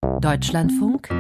Deutschlandfunk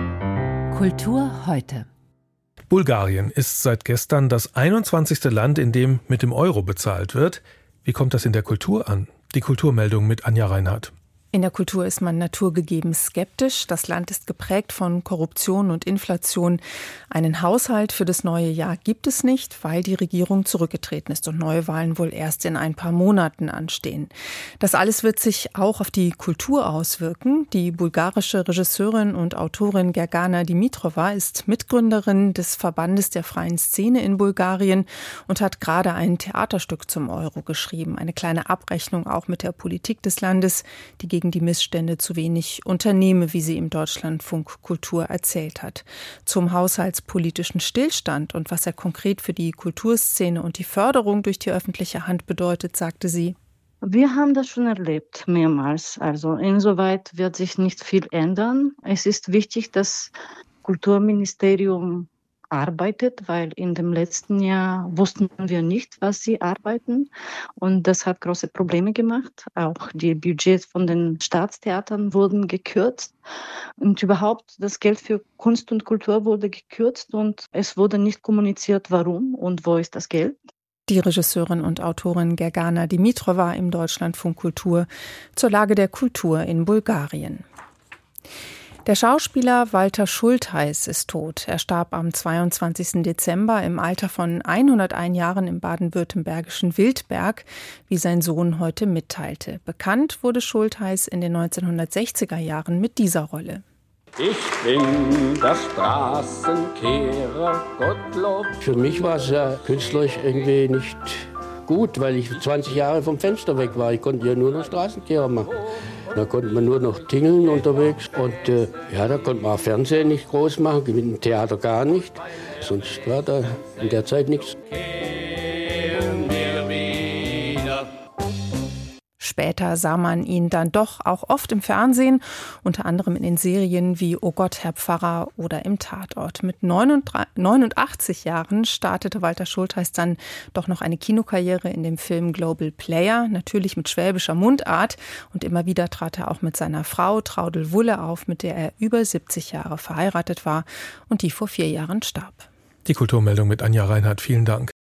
Kultur heute. Bulgarien ist seit gestern das 21. Land, in dem mit dem Euro bezahlt wird. Wie kommt das in der Kultur an? Die Kulturmeldung mit Anja Reinhardt. In der Kultur ist man naturgegeben skeptisch. Das Land ist geprägt von Korruption und Inflation. Einen Haushalt für das neue Jahr gibt es nicht, weil die Regierung zurückgetreten ist und neue Wahlen wohl erst in ein paar Monaten anstehen. Das alles wird sich auch auf die Kultur auswirken. Die bulgarische Regisseurin und Autorin Gergana Dimitrova ist Mitgründerin des Verbandes der freien Szene in Bulgarien und hat gerade ein Theaterstück zum Euro geschrieben. Eine kleine Abrechnung auch mit der Politik des Landes, die gegen die Missstände zu wenig unternehme, wie sie im Deutschlandfunk Kultur erzählt hat. Zum haushaltspolitischen Stillstand und was er konkret für die Kulturszene und die Förderung durch die öffentliche Hand bedeutet, sagte sie: Wir haben das schon erlebt, mehrmals. Also insoweit wird sich nicht viel ändern. Es ist wichtig, dass Kulturministerium arbeitet, weil in dem letzten Jahr wussten wir nicht, was sie arbeiten. Und das hat große Probleme gemacht. Auch die Budgets von den Staatstheatern wurden gekürzt. Und überhaupt das Geld für Kunst und Kultur wurde gekürzt und es wurde nicht kommuniziert, warum und wo ist das Geld. Die Regisseurin und Autorin Gergana Dimitrova im Deutschlandfunk Kultur zur Lage der Kultur in Bulgarien. Der Schauspieler Walter Schultheis ist tot. Er starb am 22. Dezember im Alter von 101 Jahren im baden-württembergischen Wildberg, wie sein Sohn heute mitteilte. Bekannt wurde Schultheis in den 1960er Jahren mit dieser Rolle. Ich bin der Straßenkehrer, Gottlob. Für mich war es ja künstlerisch irgendwie nicht gut, weil ich 20 Jahre vom Fenster weg war. Ich konnte ja nur noch Straßenkehrer machen. Da konnte man nur noch tingeln unterwegs und da konnte man auch Fernsehen nicht groß machen, mit dem Theater gar nicht. Sonst war da in der Zeit nichts. Später sah man ihn dann doch auch oft im Fernsehen, unter anderem in den Serien wie Oh Gott, Herr Pfarrer oder im Tatort. Mit 89 Jahren startete Walter Schultheis dann doch noch eine Kinokarriere in dem Film Global Player, natürlich mit schwäbischer Mundart. Und immer wieder trat er auch mit seiner Frau Traudl Wulle auf, mit der er über 70 Jahre verheiratet war und die vor 4 Jahren starb. Die Kulturmeldung mit Anja Reinhardt. Vielen Dank.